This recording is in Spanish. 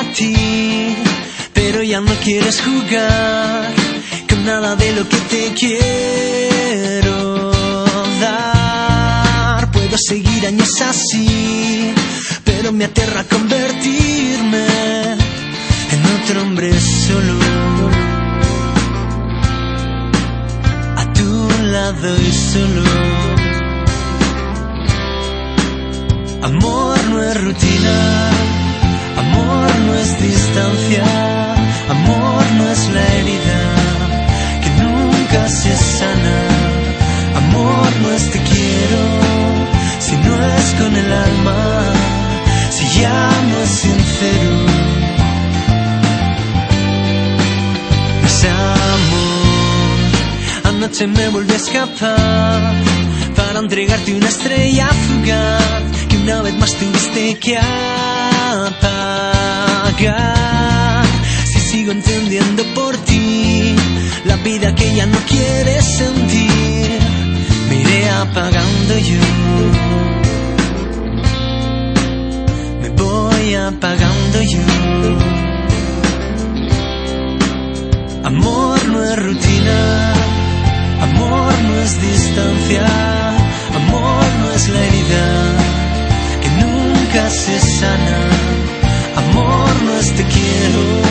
ti, pero ya no quieres jugar con nada de lo que te quiero dar. Puedo seguir años así, pero me aterra convertirme en otro hombre solo, a tu lado y solo. Amor no es rutina, amor no es distancia, amor no es la herida que nunca se sana. Amor no es te quiero, si no es con el alma, si ya no es sincero. No es amor. Anoche me volví a escapar para entregarte una estrella fugaz que una vez más tuviste que apagar. Si sigo entendiendo por ti la vida que ya no quieres sentir, me iré apagando yo, me voy apagando yo. Amor no es rutina, amor no es distancia, amor no es la herida que nunca se sana. Amor no es te quiero,